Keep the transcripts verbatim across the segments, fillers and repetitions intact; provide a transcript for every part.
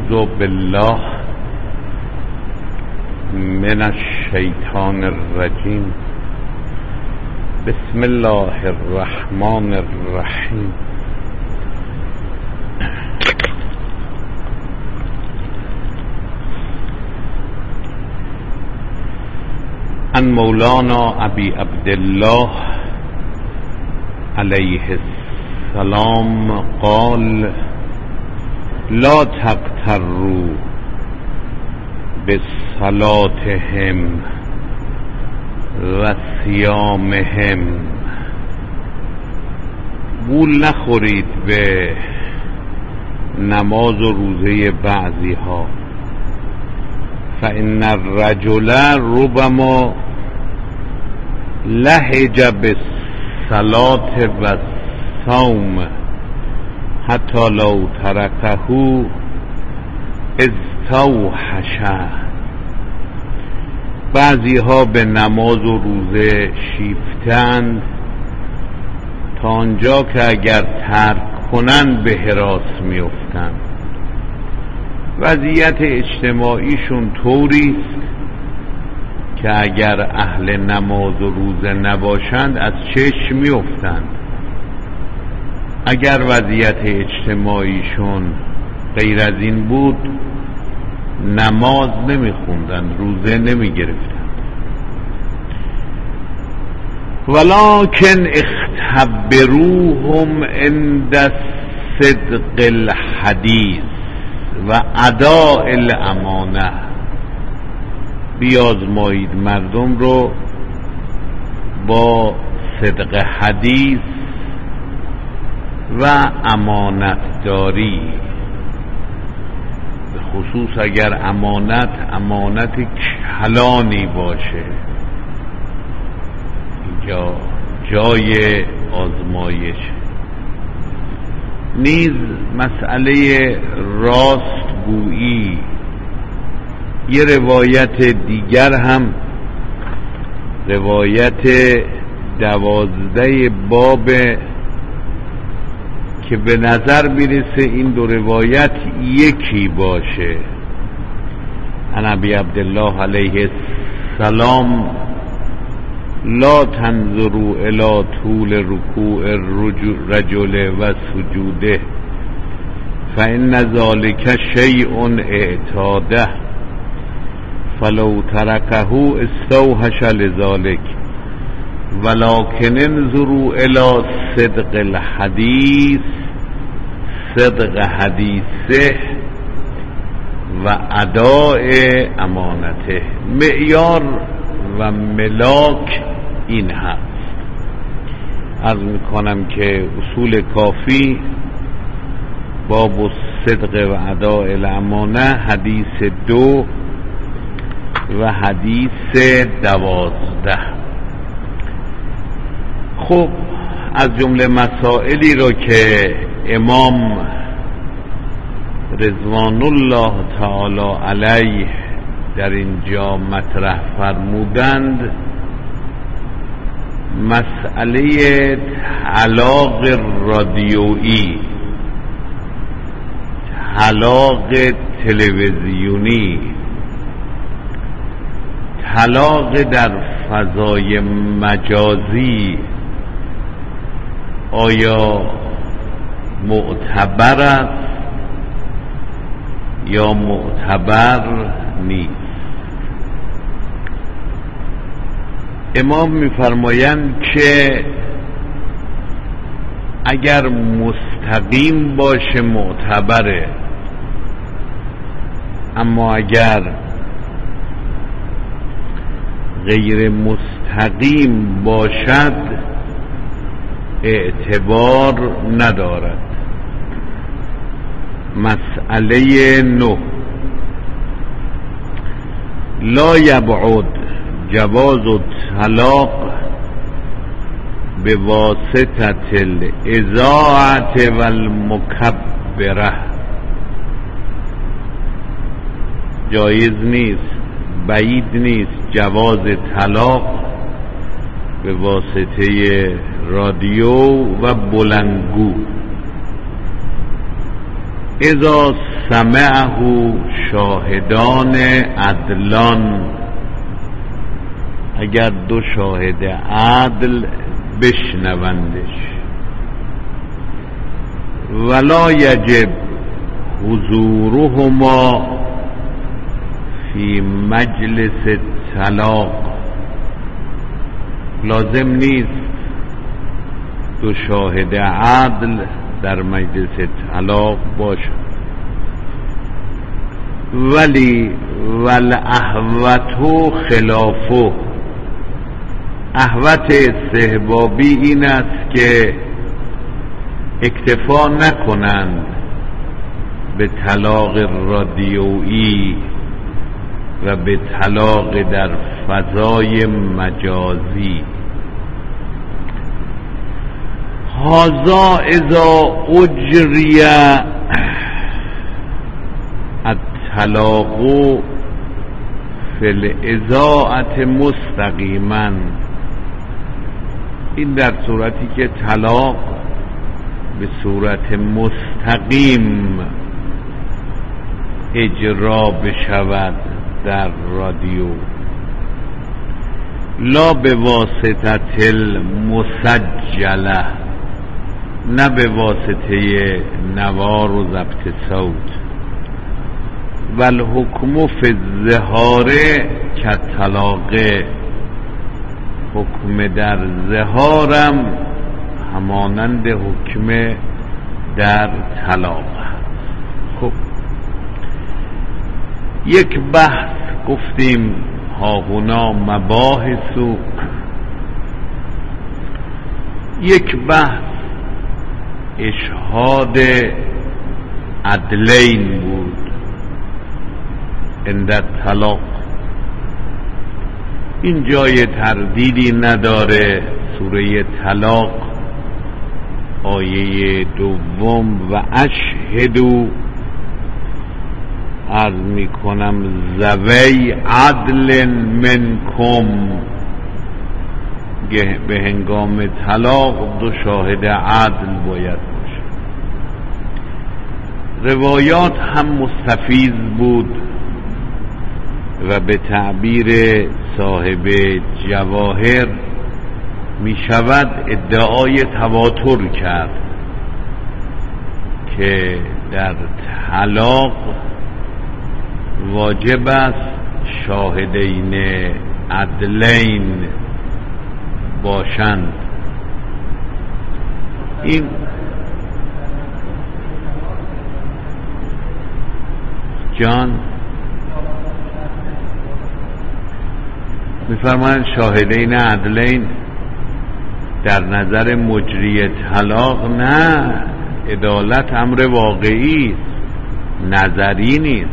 اعوذ بالله من الشیطان الرجیم. بسم الله الرحمن الرحیم. عن مولانا ابی عبدالله علیه السلام قال: لا تغتروا بصلاتهم و صیامهم. گول نخورید به نماز و روزه بعضی ها. فإن الرجل ربما لهج بالصلاة و الصوم حتی لو ترکه استوحش. بعضی ها به نماز و روزه شیفتند تا آنجا که اگر ترک کنند به هراس میافتند. وضعیت اجتماعیشون طوری است که اگر اهل نماز و روزه نباشند از چشم میافتند. اگر وضعیت اجتماعیشون غیر از این بود نماز نمیخوندند، روزه نمیگرفتند. ولکن اختبروهم عند صدق الحدیث و اداء الامانه. بیازمایید مردم رو با صدق حدیث و امانتداری، به خصوص اگر امانت امانت کلانی باشه. اینجا جای آزمایش. نیز مسئله راستگویی. یه روایت دیگر هم، روایت دوازده باب که به نظر میرسه این دو روایت یکی باشه. عن ابی عبدالله علیه السلام: لا تنظروا الی طول رکوع الرجل و سجوده فإن ذلك شیء اعتاده فلو ترکه استوحش لذلك ولكن انظروا الى صدق الحدیث، صدق حدیثه و اداء امانته. معیار و ملاک این هست. عرض میکنم که اصول کافی باب صدق و اداء الامانه حدیث دو و حدیث دوازده. خب از جمله مسائلی را که امام رضوان الله تعالی علیه در اینجا مطرح فرمودند مسئله طلاق رادیویی، طلاق تلویزیونی، طلاق در فضای مجازی آیا معتبر است یا معتبر نیست؟ امام می‌فرمایند که اگر مستقیم باشه معتبره، اما اگر غیر مستقیم باشد اعتبار ندارد. مسئله نه: لا یبعد جواز الطلاق بواسطة الاذاعة والمکبره. جایز نیست، بعید نیست جواز طلاق به واسطه رادیو و بلندگو. اذا سمعه شاهدان عدلان، اگر دو شاهد عدل بشنوندش. ولا یجب حضورهما فی مجلس طلاق، لازم نیست دو شاهد عدل در مجلس طلاق باشد. ولی والاحوط خلافه، احوط استحبابی این است که اکتفا نکنند به طلاق رادیویی و به طلاق در فضای مجازی. هذا اذا اجری الطلاق فی الاذاعة مستقیما، این در صورتی که طلاق به صورت مستقیم اجرا بشود در رادیو، لا به واسطه المسجله، نه به واسطه نوار و ضبط صوت. و الحکم فی الظهار کالطلاق، حکم در ظهارم همانند حکم در طلاق. خب یک بحث گفتیم هاهنا مباحثو، یک بحث اشهاد عدلین بود عند طلاق. این جای تردیدی نداره، سوره طلاق آیه دوم و اشهدو عرض می کنم ذوی عدل منکم، به هنگام طلاق دو شاهد عدل باید باشه. روایات هم مستفیض بود و به تعبیر صاحب جواهر می شود ادعای تواتر کرد که در طلاق واجب است شاهدین عدلین باشند. این جان میفرمایند شاهدین عدلین در نظر مجری طلاق نه، عدالت امر واقعی است، نظری نیست.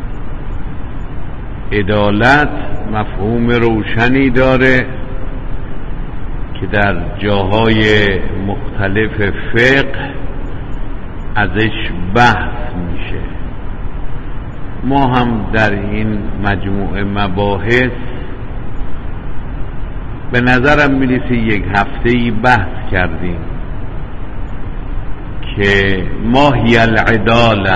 عدالت مفهوم روشنی داره که در جاهای مختلف فقه ازش بحث میشه. ما هم در این مجموعه مباحث به نظرم میرسه یک هفته‌ای بحث کردیم که ما هی العداله،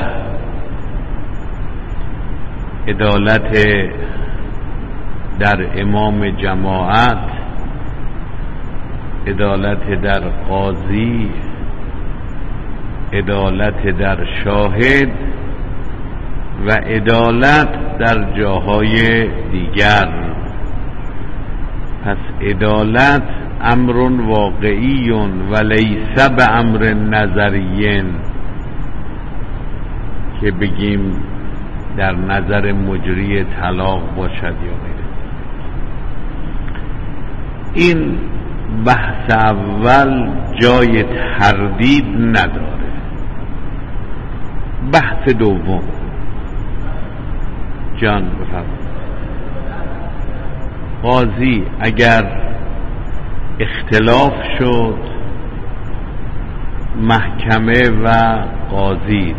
عدالت در امام جماعت، عدالت در قاضی، عدالت در شاهد و عدالت در جاهای دیگر. پس عدالت امر واقعی و لیس به امر نظری که بگیم در نظر مجری طلاق باشد یا غیره. این بحث اول جای تردید نداره. بحث دوم جان بفرمایید. قاضی اگر اختلاف شد، محکمه و قاضی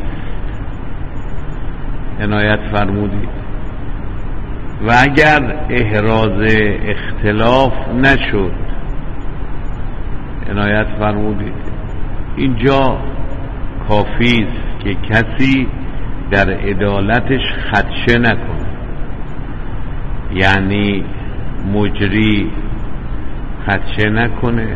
عنایت فرمودید، و اگر احراز اختلاف نشد عنایت فرمودید، اینجا کافی است که کسی در عدالتش خدشه نکنه، یعنی مجری خدشه نکنه،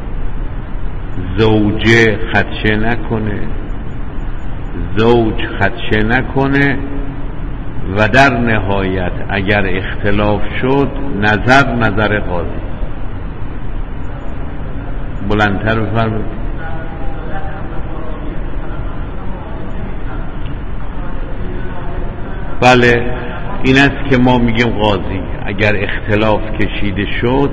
زوجه خدشه نکنه، زوج خدشه نکنه و در نهایت اگر اختلاف شد نظر نظر قاضی. بلندتر بفرمایید. بله، این است که ما میگیم قاضی اگر اختلاف کشیده شد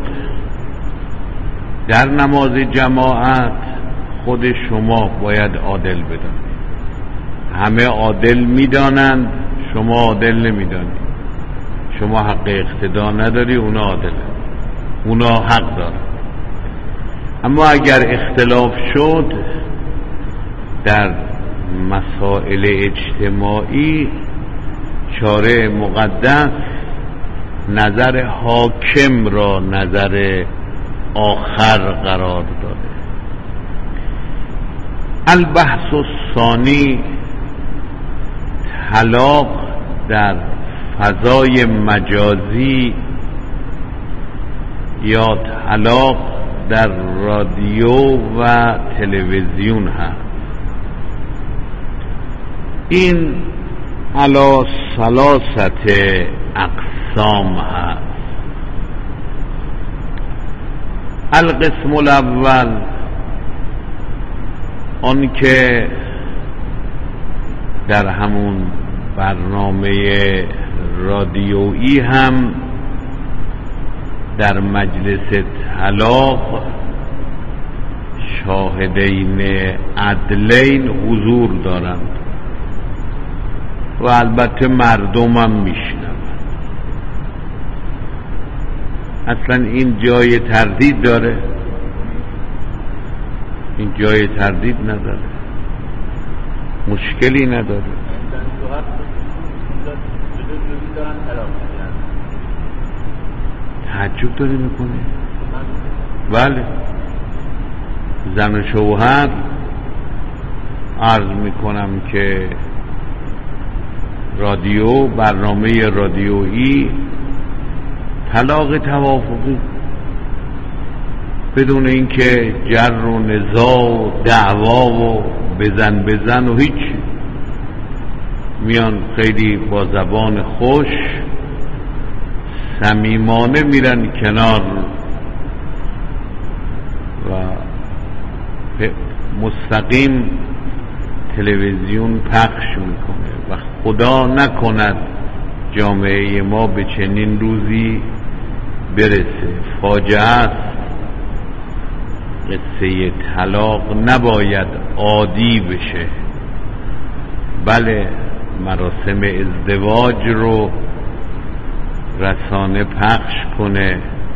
در نماز جماعت خود شما باید عادل بدانید. همه عادل میدانند، شما عادل نمیدانید. شما حق اقتدا نداری، اونا عادل، اونا حق دارن. اما اگر اختلاف شد در مسائل اجتماعی، چاره مقدس نظر حاکم را نظر آخر قرار داده. البحث الثانی، طلاق در فضای مجازی یا طلاق در رادیو و تلویزیون هست. این علی ثلاثت اقسام هست. القسم الاول، آن که در همون برنامه رادیویی هم در مجلس طلاق شاهدین عدلین حضور دارند و البته مردم هم میشنوند. اصلا این جای تردید داره؟ این جای تردید نداره، مشکلی نداره. تعجب داری میکنه؟ بله، زن و شوهر عرض میکنم که رادیو، برنامه رادیویی طلاق توافقی بدون اینکه جر و نزاع و دعوا و بزن بزن و هیچ، میان خیلی با زبان خوش صمیمانه میرن کنار و مستقیم تلویزیون پخش میکنه و خدا نکند جامعه ما به چنین روزی برسه. فاجعه است. قصه طلاق نباید عادی بشه. بله، مراسم ازدواج رو رسانه پخش کنه،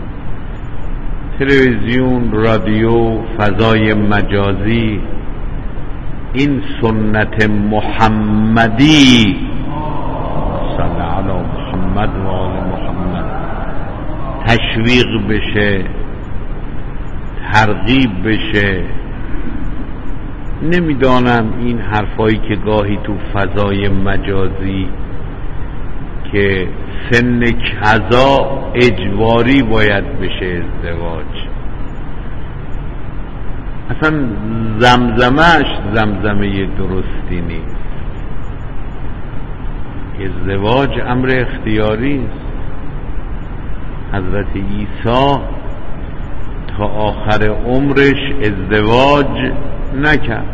تلویزیون، رادیو، فضای مجازی، این سنت محمدی صلی علی محمد و آل محمد تشویق بشه، ترغیب بشه. نمیدانم این حرفایی که گاهی تو فضای مجازی که سن کذا اجباری باید بشه ازدواج، اصلا زمزمهش زمزمه درستی نیست. ازدواج امر اختیاری است. حضرت عیسی تا آخر عمرش ازدواج نکرد،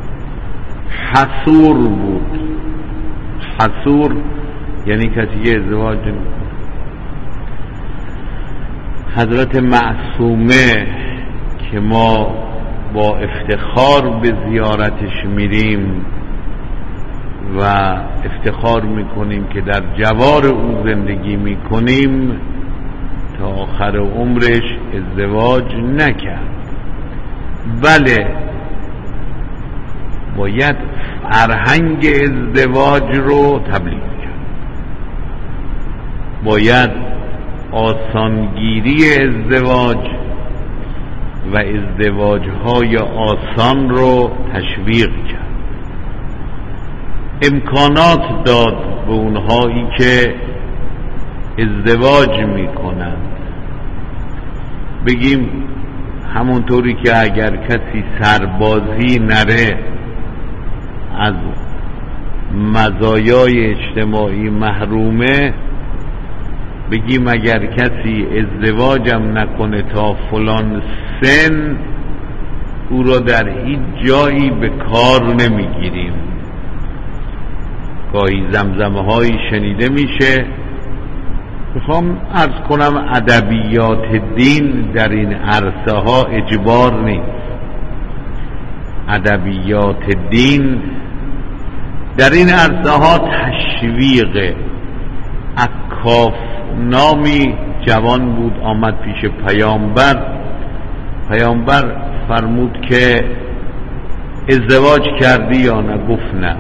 حصور بود. حصور یعنی کسی که ازدواج نمی‌کنه. حضرت معصومه که ما با افتخار به زیارتش میریم و افتخار میکنیم که در جوار او زندگی میکنیم، تا آخر عمرش ازدواج نکرد. بله، باید فرهنگ ازدواج رو تبلیغ کرد، باید آسانگیری ازدواج و ازدواج‌های آسان رو تشویق کرد. امکانات داد به اونهایی که ازدواج میکنند. بگیم همونطوری که اگر کسی سربازی نره از مزایای اجتماعی محرومه، بگیم اگر کسی ازدواجم نکنه تا فلان سن او را در هیچ جایی به کار نمیگیریم. گاهی زمزمه هایی شنیده میشه. میخوام عرض کنم ادبیات دین در این عرصه ها اجبار نیست. ادبیات دین در این عرصه ها تشویق. عکاف نامی جوان بود، آمد پیش پیامبر. پیامبر فرمود که ازدواج کردی یا نه؟ گفت نه.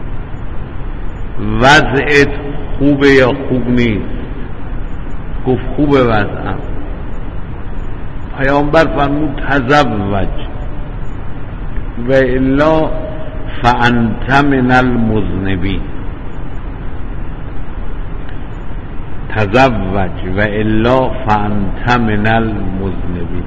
وضعت خوبه یا خوب نیست؟ گفت خوبه وضعم. پیامبر فرمود تزوج و الا فانت من المذنبین. تزوج و الا فانت من المذنبین.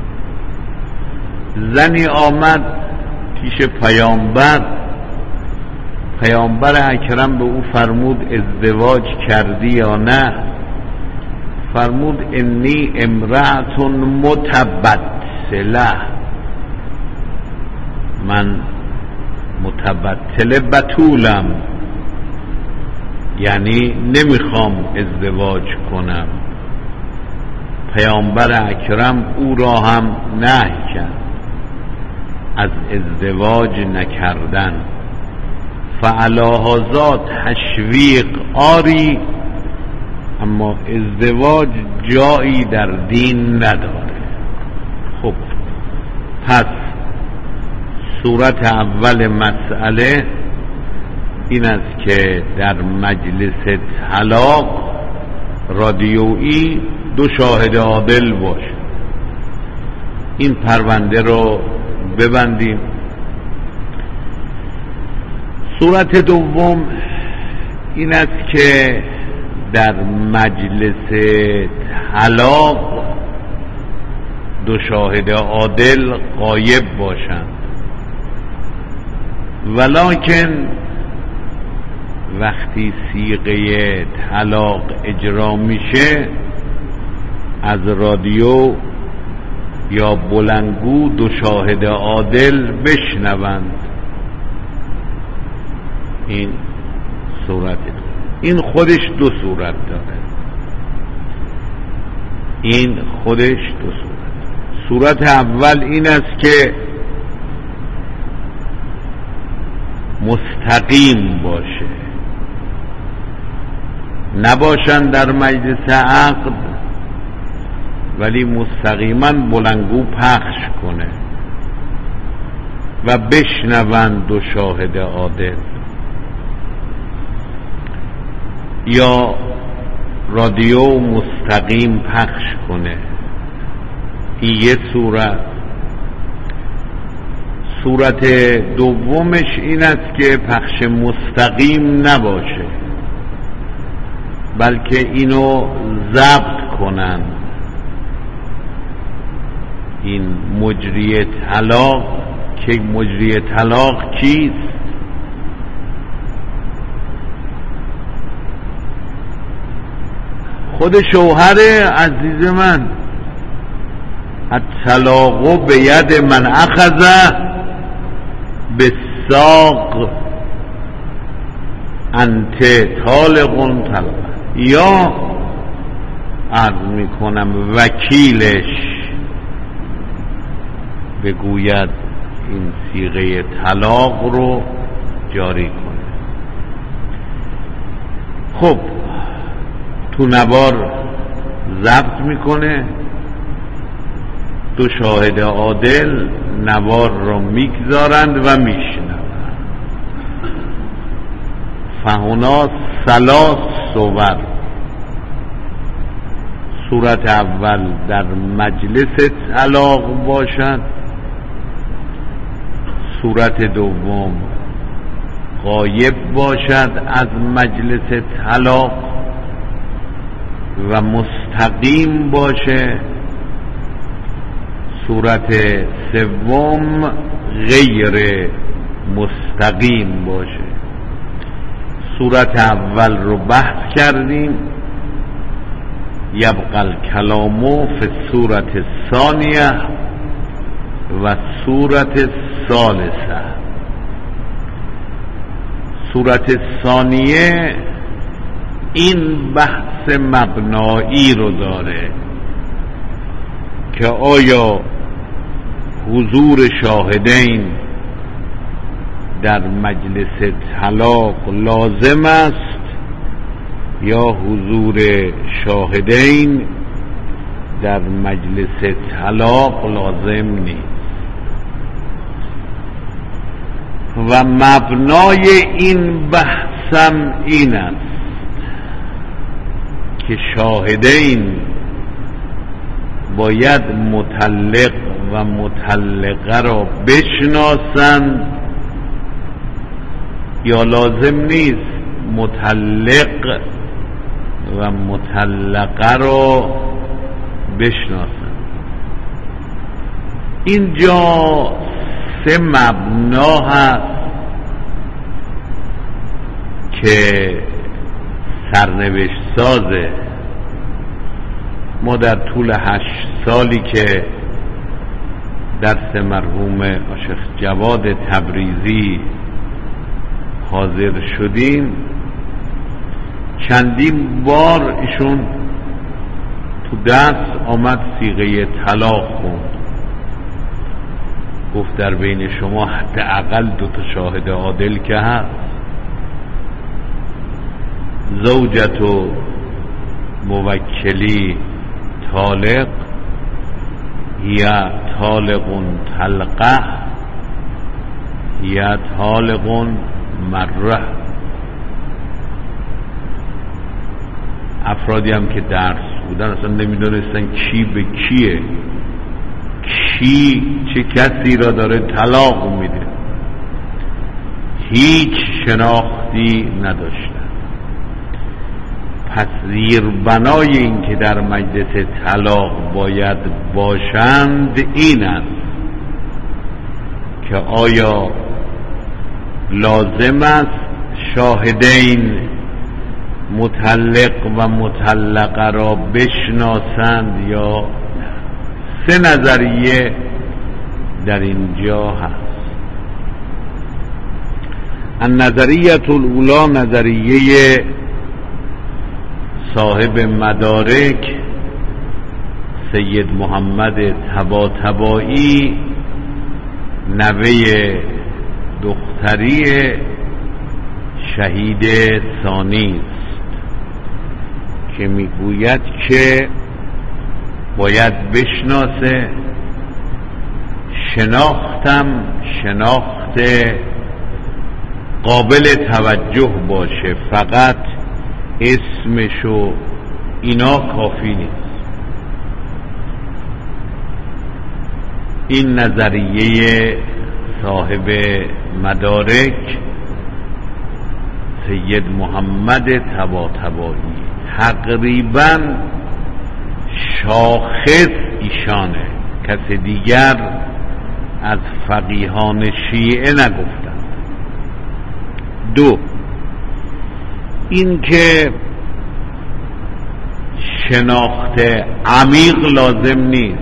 زنی آمد پیش پیامبر. پیامبر اکرم به او فرمود ازدواج کردی یا نه؟ فرمود انی امرأة متبتله، من متبتله بتولم، یعنی نمیخوام ازدواج کنم. پیامبر اکرم او را هم نهی کرد از ازدواج نکردن. فعلی هذا تشویق آری، اما ازدواج جایی در دین نداره. خب پس صورت اول مسئله این است که در مجلس طلاق رادیویی دو شاهد عادل باشه. این پرونده رو ببندیم. صورت دوم این است که در مجلس طلاق دو شاهد عادل غایب باشند، ولکن وقتی صیغه طلاق اجرا میشه از رادیو یا بلندگو دو شاهد عادل بشنوند. این صورت این خودش دو صورت داره. این خودش دو صورت. صورت اول این است که مستقیم باشه، نباشن در مجلس عقد ولی مستقیما بلندگو پخش کنه و بشنوند دو شاهد عادل، یا رادیو مستقیم پخش کنه. این یه صورت. صورت دومش این است که پخش مستقیم نباشه بلکه اینو ضبط کنن. این مجری طلاق که مجری طلاق کیست؟ خود شوهر عزیز من. الطلاق به ید من اخذ بالساق انت طالق طلاق. یا عرض میکنم وکیلش بگوید این صیغه طلاق رو جاری کنه. خب تو نوار ضبط میکنه، دو شاهد عادل نوار رو میگذارند و میشنوند. فهنا ثلاث صور. صورت اول در مجلس طلاق باشد، صورت دوم غایب باشد از مجلس طلاق و مستقیم باشه. صورت سوم غیر مستقیم باشه. صورت اول رو بحث کردیم. یبقى الکلام فی الصورت الثانیه و صورت ثالثه. صورت ثانیه این بحث مبنایی رو داره که آیا حضور شاهدین در مجلس طلاق لازم است یا حضور شاهدین در مجلس طلاق لازم نیست. و مبنای این بحثم این است که شاهدین باید مطلق و مطلقه را بشناسند یا لازم نیست مطلق و مطلقه را بشناسند. اینجا سه مبنا هست که سرنوشت سازه. ما در طول هشت سالی که درس مرحوم شیخ جواد تبریزی حاضر شدیم چندین بار ایشون تو دست آمد صیغه طلاق خوند. گفت در بین شما حداقل دو تا شاهد عادل که هست، زوجت و موکلی طالق یا طالق طلقه یا طالق مره. افرادی هم که درس بودن اصلا نمیدونستن کی به کیه، کی چه کسی را داره طلاق میده، هیچ شناختی نداشتن. پس زیربنای این که در مجلس طلاق باید باشند این است که آیا لازم است شاهدین مطلق و مطلقه را بشناسند یا نه. سه نظریه در اینجا هست. النظریه الاولی نظریه صاحب مدارک سید محمد طباطبایی نوه دختری شهید ثانی است که میگوید که باید بشناسه. شناختم شناخت قابل توجه باشه، فقط اسمشو اینا کافی نیست. این نظریه صاحب مدارک سید محمد طباطبایی تقریبا شاخص ایشانه، کس دیگر از فقیهان شیعه نگفتند. دو، این که شناخت عمیق لازم نیست،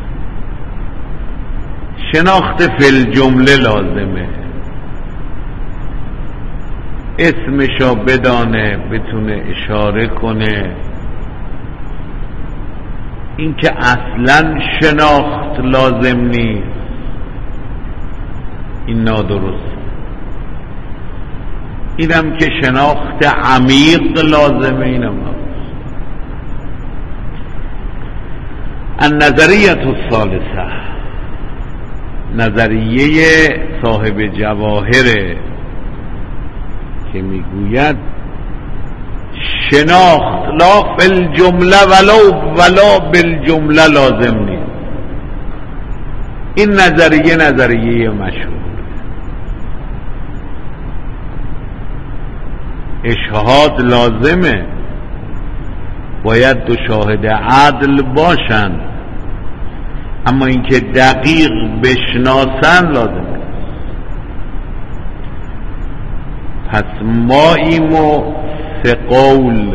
شناخت فی الجمله لازمه. اسمشو بدانه، بتونه اشاره کنه. این که اصلا شناخت لازم نیست این نادرست. اینم که شناخت عمیق لازمه اینم نادرست. النظریه الثالثه نظریه صاحب جواهر که میگوید شناخت لا فی الجمله ولو ولا بالجمله لازم نیست. این نظریه نظریه مشهور. اشهاد لازمه، باید دو شاهد عدل باشند، اما اینکه دقیق بشناسن لازمه. پس ماییم و سه قول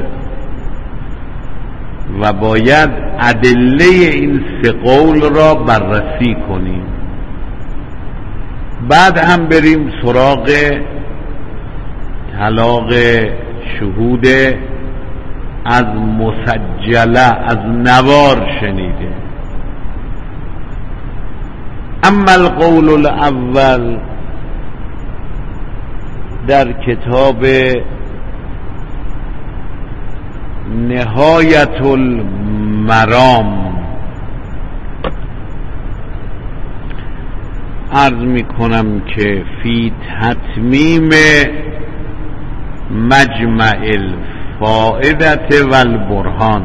و باید ادله این سه قول را بررسی کنیم، بعد هم بریم سراغ طلاق شهود از مسجله، از نوار شنیده. اما القول الاول در کتاب نهایت المرام عرض می کنم که فی تتمیم مجمع الفائدة والبرهان.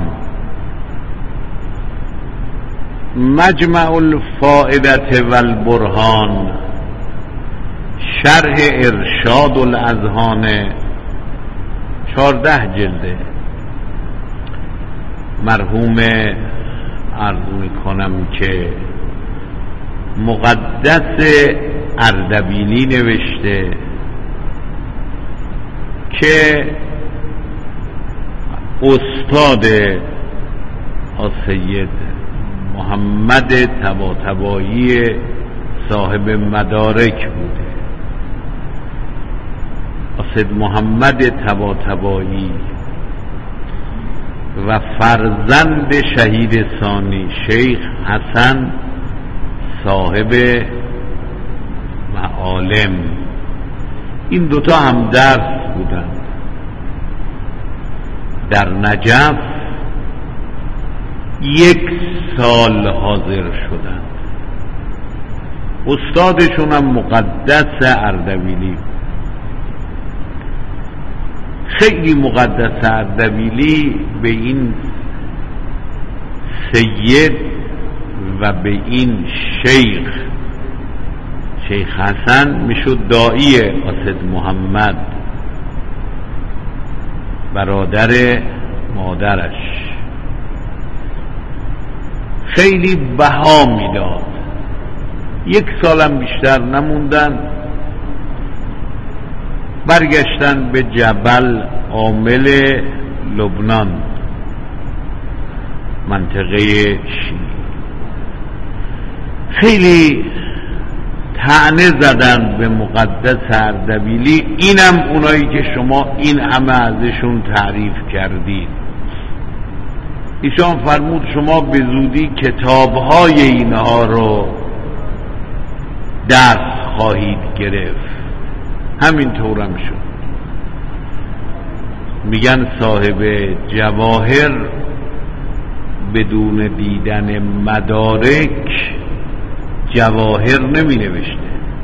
مجمع الفائدة والبرهان شرح ارشاد الاذهان، چارده جلده. مرحوم عرض می کنم که مقدس اردبیلی نوشته که استاد سید محمد طباطبایی صاحب مدارک بوده. سید محمد طباطبایی و فرزند شهید ثانی شیخ حسن صاحب معالم، این دوتا هم درس بودند در نجف، یک سال حاضر شدند. استادشون هم مقدس اردبیلی، خیلی مقدس اردبیلی به این سید و به این شیخ شیخ حسن میشد داعی اسد محمد، برادر مادرش، خیلی بها میداد. یک سالم بیشتر نموندن، برگشتن به جبل عامل لبنان، منطقه شیعی. خیلی طعنه زدن به مقدس اردبیلی، اینم اونایی که شما این همه ازشون تعریف کردید. ایشان فرمود شما به زودی کتابهای اینها رو درس خواهید گرفت. همینطورم شد. میگن صاحب جواهر بدون دیدن مدارک جواهر نمی نوشته.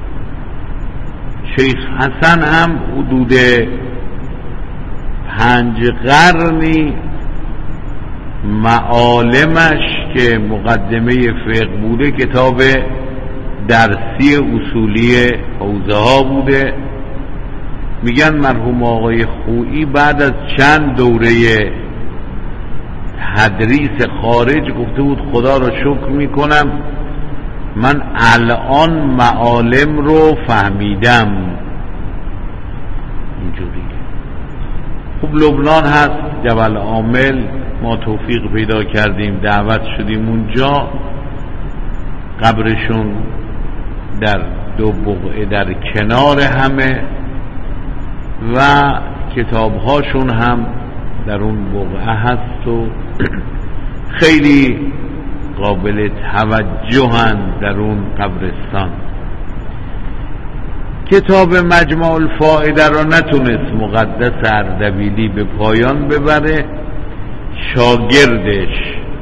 شیخ حسن هم حدود پنج قرنی معالمش که مقدمه فقه بوده کتاب درسی اصولی حوزه ها بوده. میگن مرحوم آقای خویی بعد از چند دوره تدریس خارج گفته بود خدا را شکر میکنم من الان معالم رو فهمیدم. اینجوری خب لبنان هست، جبل عامل، ما توفیق پیدا کردیم دعوت شدیم اونجا. قبرشون در دو بقعه در کنار همه و کتابهاشون هم در اون بقعه هست و خیلی قابل توجهن در اون قبرستان. کتاب مجمع الفائده را نتونست مقدس اردبیلی به پایان ببره. شاگردش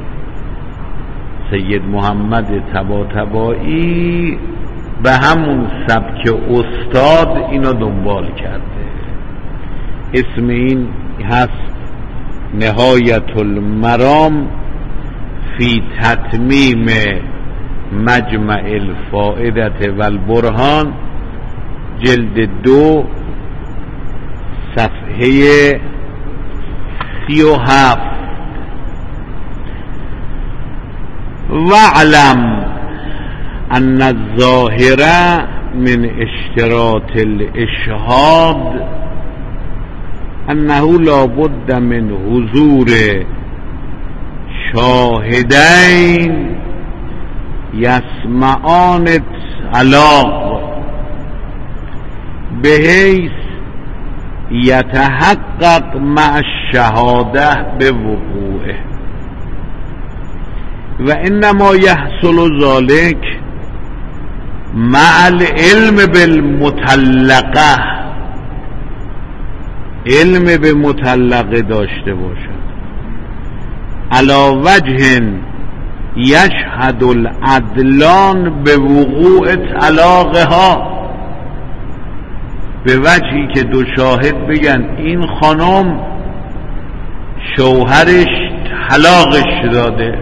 سید محمد طباطبایی به همون سبک استاد اینو دنبال کرده. اسم این هست نهایت المرام فی تتمیم مجمع الفائدة والبرهان، جلد دو صفحه صفحه سی و هفت. واعلم ان الظاهر من اشتراط الاشهاد انه لا بد من حضور شاهدین یسمعان الطلاق بحیث یتحقق مع الشهاده بوقوعه و انما یحصل ذلك مع العلم بالمطلقه، علم به مطلقه داشته باشد، علی وجه یشهد العدلان به وقوع طلاقها، به وجهی که دو شاهد بگن این خانم شوهرش طلاقش داده،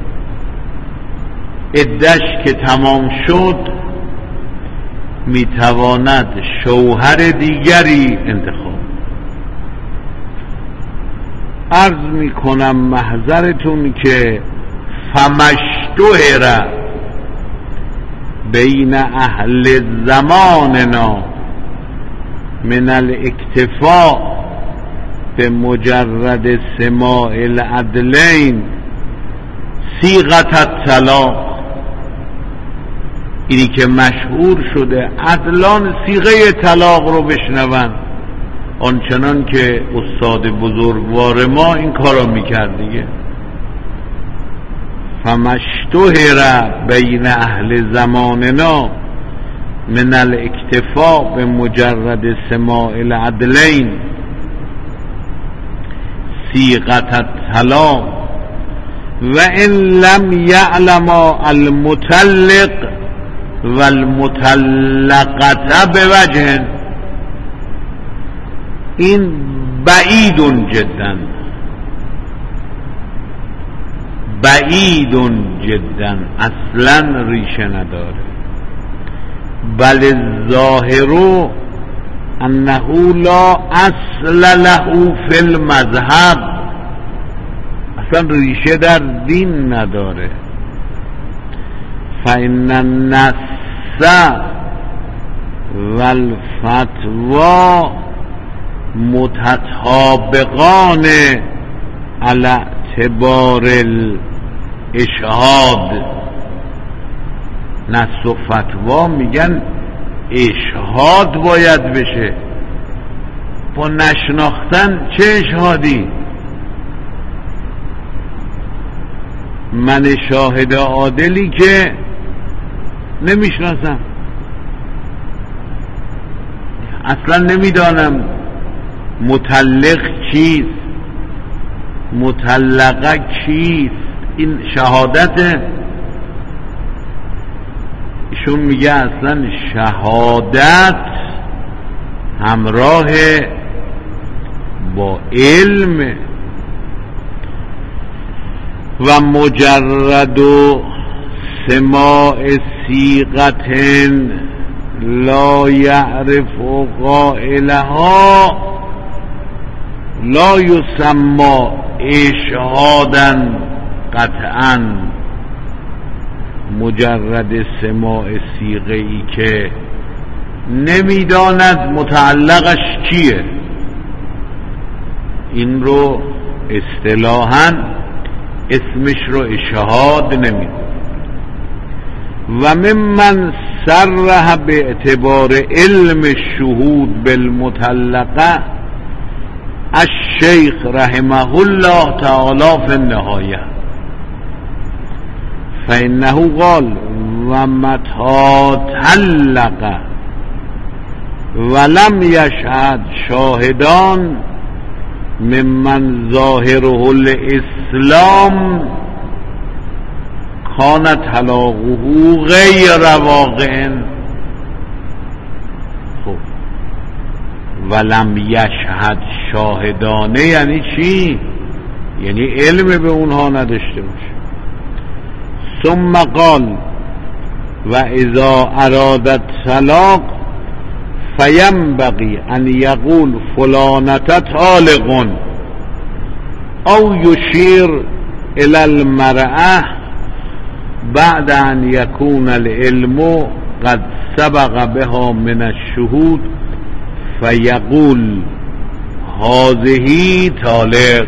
عده‌اش که تمام شد میتواند شوهر دیگری انتخاب. عرض میکنم محضرتون که فمشتهر بین اهل زماننا من الاکتفاء به مجرد سماع العدلین صیغة الطلاق، اینی که مشهور شده عدلان صیغه طلاق رو بشنون، آنچنان که استاد بزرگوار ما این کارو میکرد دیگه. فمشتهر بین اهل زماننا من الاکتفاء به مجرد سماع العدلین صیغة الطلاق و ان لم یعلم المطلق والمطلقه بوجه، این بعید جدا بعید جدا اصلا ریشه نداره. بل الظاهر انه لا اصل له فی المذهب، اصلا ریشه در دین نداره. فإن النص والفتوى متطابقان على اعتبار الاشهاد. نص و فتوا میگن اشهاد باید بشه، با نشناختن چه اشهادی؟ من شاهد عادلی که نمیشناسم، اصلا نمیدانم مطلق چیست، مطلقه چیست، این شهادته. ایشون میگه اصلا شهادت همراه با علم و مجرد و سماع صیغة لا یعرف قائلها لا یسمى اشهادا قطعا. مجرد سماع صیغه ای که نمیداند متعلقش کیه، این رو اصطلاحاً اسمش رو اشهاد نمیده. و ممن صرح به اعتبار علم الشهود بالمطلقه الشیخ رحمه الله تعالی فی النهایه، فانه قال و متى طلق ولم یشهد شاهدان ممن ظاهره الاسلام کان طلاقه غیر واقع. خب ولم یشهد شاهدانه یعنی چی؟ یعنی علم به اونها نداشته باشه. ثم قال و اذا اراد الطلاق فینبغی ان یقول فلانة طالق او یشیر الی المرأة بعد ان یکون العلم قد سبق بها من الشهود فیقول هذه طالق.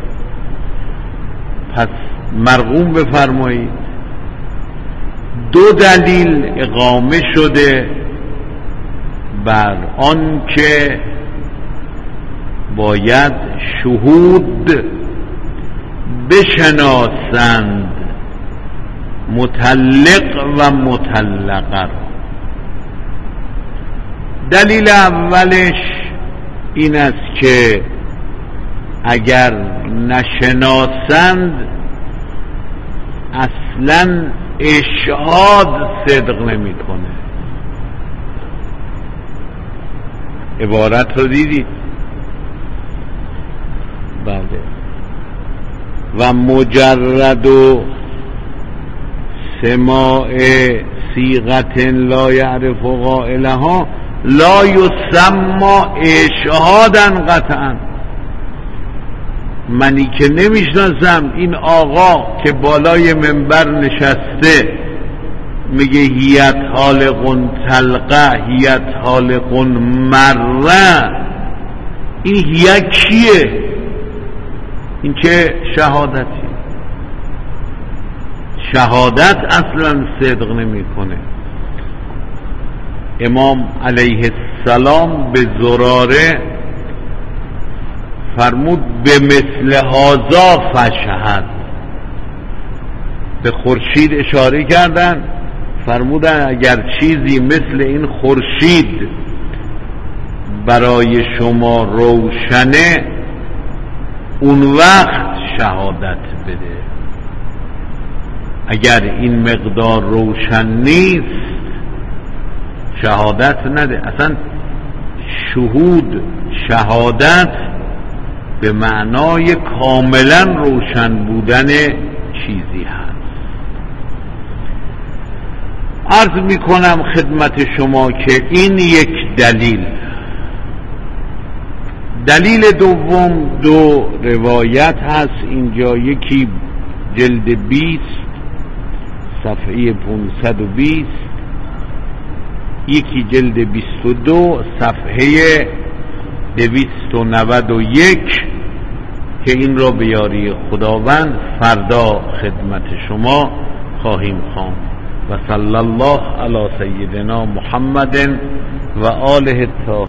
پس مرغوم بفرمایید دو دلیل اقامه شده بر آن که باید شهود بشناسند مطلق و مطلقه را. دلیل اولش این است که اگر نشناسند اصلا اشهاد صدق نمیکنه. عبارت رو دیدید؟ بله. و مجرد و سماع صیغت لا یعرف قائلها لا یسمى اشهادا قطعا. منی که نمیشناسم این آقا که بالای منبر نشسته میگه هیت حالقون تلقه هیت حالقون مره، این هیت کیه؟ این که شهادتی، شهادت اصلا صدق نمیکنه. امام علیه السلام به زراره فرمود به مثل هذا فشهد. به خورشید اشاره کردن، فرمودن اگر چیزی مثل این خورشید برای شما روشنه اون وقت شهادت بده، اگر این مقدار روشن نیست شهادت نده. اصلا شهود شهادت به معنای کاملا روشن بودن چیزی هست. عرض می کنم خدمت شما که این یک دلیل. دلیل دوم دو روایت هست اینجا، یکی جلد بیست صفحه پانصد و بیست، یکی جلد بیست و دو صفحه دویست و نود و یک که این را به یاری خداوند فردا خدمت شما خواهیم خواند. و صلی الله علی سیدنا محمد و آله الطاهرین.